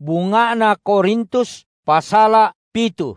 Bunga na Korintus pasala 7.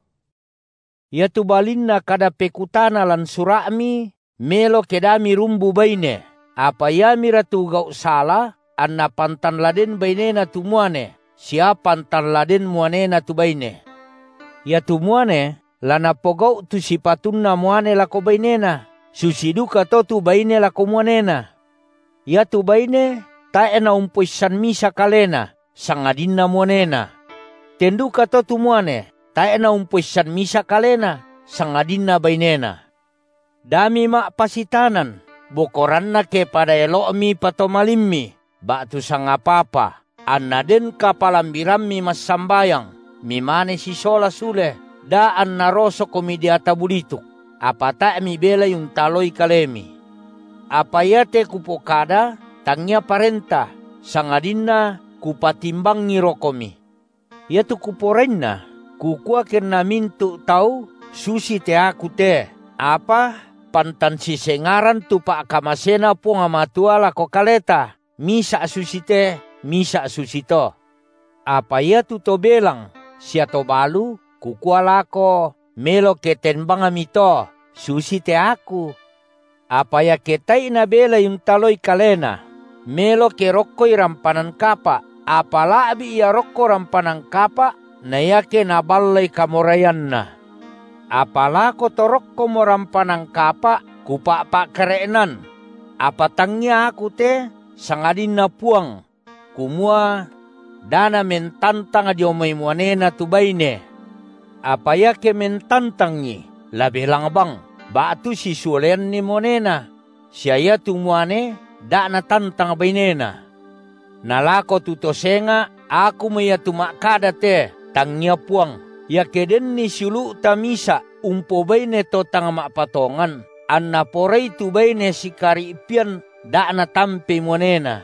Yatu balinna kada pekutana lan surami melo kedami rumbu baine. Apa yami ratu gau sala anna pantan laden bainena tu muane. Siapa pantan laden muanena tu baine. Yatu muane lana pogau tu sipatunna muane lako bainena. Susiduka to tu baine lako muanena. Yatu baine taena umpuisan misa kalena. Sangadinna muanena. Tenduka to tu muane. Taena umpuisan misa kalena. Sangadinna bainena. Dami mak pasitanan. Bokoranna kepada elokmi patomalimmi. Batu sangapapa. Anna den kapalambirammi mas sambayang. Mimane si sola sule. Da anna roso komidiata bulituk. Apa tak mi bela yung taloy kalemi. Apa yate kupokada. Tangnya parenta. Sangadinna kupatimbang ngirokomi. Yatu kuporenna. Kukua kena mintu tau. Susi te aku te. Apa? Pantan si sengaran tu pak kamasena pung amatua lako kaleta. Misa susi te. Misa susi to. Apa ya tu to belang. Sia to balu. Kukua lako. Melo ketenbang amito. Susi te aku. Apa ya ketai na bela yung taloy kalena. Melo ke rokkoy rampanan kapa. Apa labi ya rokko rampanan kapa. Na yake nabalay kamorayan na. Apala ko torok ko mo rampanang kapa, kupa pa kerenan. Apatangnya aku te, sangadin na puang. Kumua, dana mentantang di omay muanena tubayne. Apaya ke mentantangi, labi lang bang, batu si sulen ni monena. Siya tumuane, dana tantang bainena. Nalako tutosenga, aku maya tumakada te, tangnya puang. Ya keden ni sulu tamisa umpo baine to tang mapatongan anna poray tu baine si kari ipian da na tampe monena.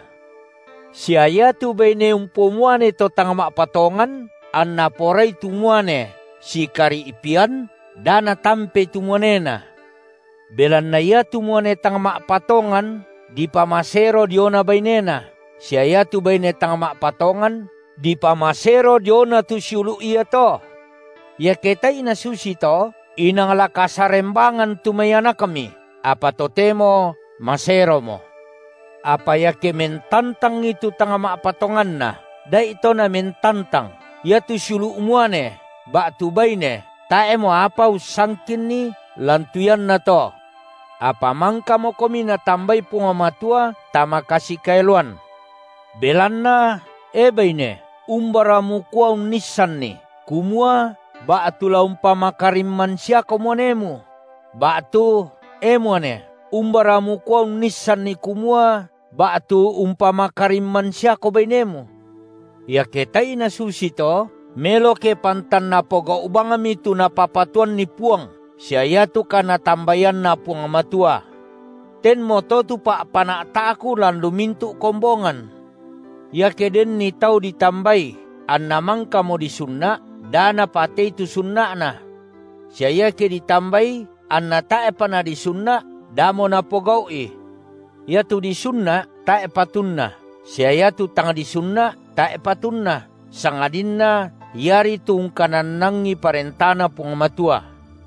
Siaya tu baine umpo muane to tang mapatongan anna poray tu muane si kari ipian da na tampe tu monena. Belan na ya tu muane tang mapatongan di pamasero diona bainena. Siaya tu baine tang mapatongan di pamasero diona tu sulu iya to. Ya kita ina susi to, inang lakasarembangan tumayana kami. Apa totemo, masero mo. Apa ya ke mentantang itu tanga maapatongan na. Da ito na mentantang. Ya tu sulu umuane, bak tu baine. Tae mo apa usangkin ni, lantuyan na to. Apa mangka mo kami na tambay pungamatua, tama kasih kailuan. Belan na, baine, umbara mo kuwa unisan ni. Kumua, batu la umpama karimman siya komonemu. Batu emone umbaramu ko nisan ni kumua. Batu umpama karimman siya ko bainemu. Ya ketay na susito. Melo ke pantan na poga ubangami tu na papatuan ni puang. Siya yatu ka natambayan na puang matua. Ten moto tu pa panataku lan lumintu kombongan. Ya keden ni tau ditambay. An namang kamo disunna. Dana pate itu sunna na. Siya ke ditambay, anna tae pa na di sunna, damo na pogaw Ya tu di sunna, tae patunna. Siya tu tanga di sunna, tae patunna. Sangadin na, yari tung kanan nangi parentana pung matua.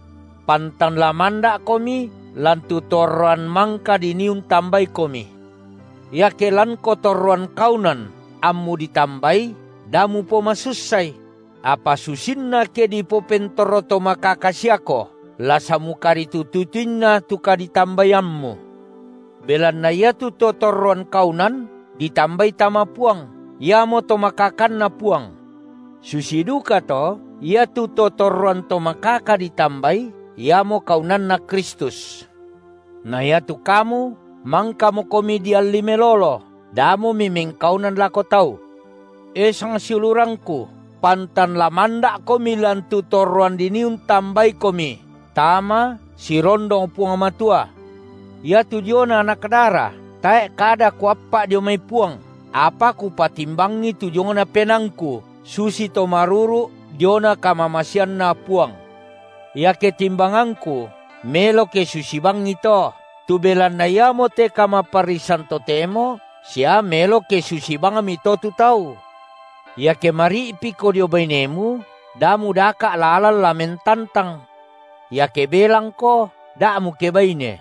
Pantan lamanda komi, lan tutoruan mangka diniun tambay komi. Ya ke lan kotoruan kaunan, ammu ditambay, damu po masusay. Apa susinna ke di popentoroto makakasyako, lasa mukari tututinna tuka ditambayammu. Belan na yatu totoruan kaunan, ditambay tama puang, yamo to makakan na puang. Susiduka to, yatu totoruan to makaka ditambay, yamo kaunan na Kristus. Na yatu kamu, mangka mo komedia limelolo, damo miming kaunan lako tau. Sang silurangku, pantan lamanda komi lan tutoruan diniun tambay komi. Tama si rondong puang matua. Ya tujuan anak dara. Tae kada kuapa dio may puang. Apa ku patimbangi tujuan na penangku. Susi to maruru dio na kamamasian na puang. Ya ketimbanganku. Melo ke susibang ito. Tubelan na yamo te kamaparisan to temo. Siya melo ke susibang amito tu tau. Ya ke maripi ko dio bainemu, damu daka lalal la mentantang. Ya ke belang ko, damu ke baine.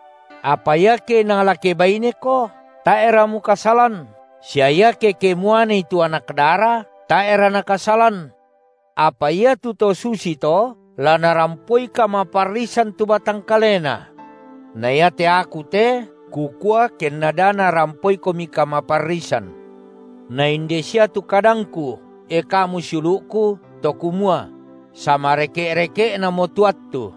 Apa ya ke nangala ke baine ko, ta era mu kasalan. Siya ke kemuane itu anak dara, ta era na kasalan. Apa ya tu to susi to, la narampoi ka maparisan tu batang kalena. Na ya te aku te, kukua ken nadana rampoi ko mika maparisan. Na indesia tu kadangku, e kamu suluku, to kumua. Sama reke-reke na motuattu.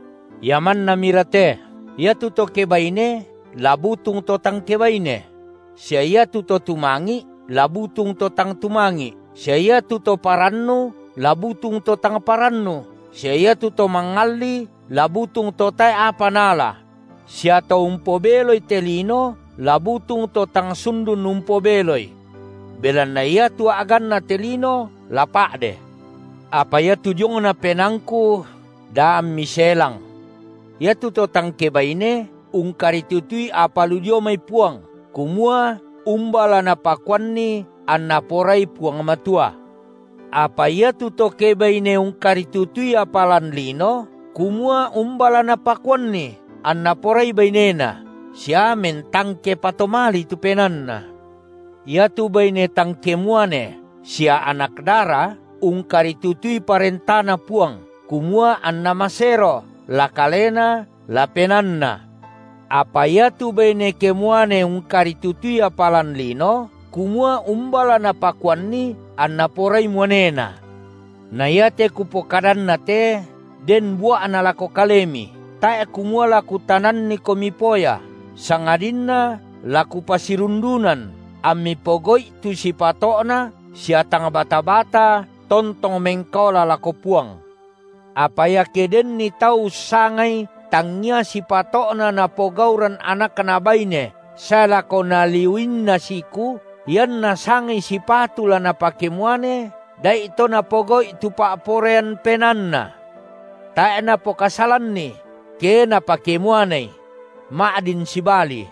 Yaman na mirate, ya tu to kebaine, labutung to tang kebaine. Siya tu to tumangi, labutung to tang tumangi. Siya tu to parannu, labutung to tang parannu. Siya tu to mangalli, labutung to tay apanala. Siya to umpobeloy telino, labutung to tang sundun umpobeloy. Belan na iya tu agan na telino, lapak de. Apa ya tujong na penangku, daam miselang. Ya tu to tang kebaine, ungkaritutui apa ludio may puang. Kumua, umbala na pakuan ni, an naporay puang matua. Apa ya tu to kebaine ungkaritutui apalan lino, kumua umbala na pakuan ni, an naporay bainena. Siya mentangke patomali tu penanna. Ya tu baine tangke muane, siya anak dara, ungkaritutui parentana puang, kumua an namasero, la kalena, la penanna. Apa ya tu baine kemuane ungkaritutui apalan lino, kumua umbala na pakuan ni, an naporay muanena. Na ya te kupokadan na te, den buah analako kalemi, tae kumua laku tanan ni komipoya, sangadinna laku pasirundunan, ami pogoi tu si patokna, siatang bata-bata, tontong mengkola lako puang. Apa ya keden ni tau sangai, tangnya si patokna na pogauran anak kanabaine, saya lako naliwin na siku, yan na sangai si patula na pakemuane, dai ito na pogoi tu paaporean penanna. Tae na po kasalan ni, ke na pakemuane, maadin si bali.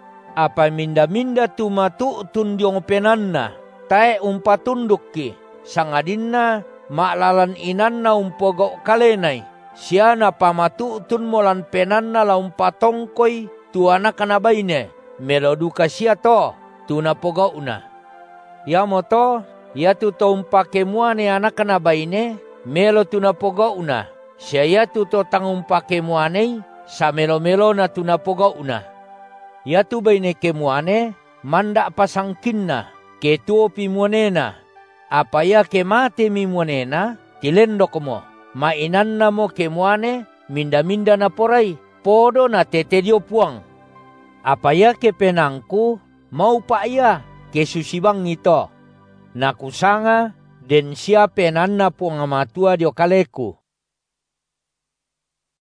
Apa minda-minda tu matuutun diong penanna, tae umpatunduk ki, sangadinna maklalan inanna umpogo kalenay, siya na pamatuutun molan penanna la umpatongkoy tu anak kanabaine, meloduka siya to, tu napogo na. Yamo to, ya tu to umpakemuane anak kanabaine, melo tu napogo na, siya tu to tang umpakemuane, sa melo-melo na tu napogo na. Ya tu baine kemuane, manda pasangkin na, ketuopi muanena. Apa ya kemate mi muanena, tilendok mo. Mainan na mo kemuane, minda-minda na poray, podo na tetedio puang. Apa ya kepenangku, mau pa ya, kesusibang ito. Nakusanga, den siya penan na puang amatua dio kaleku.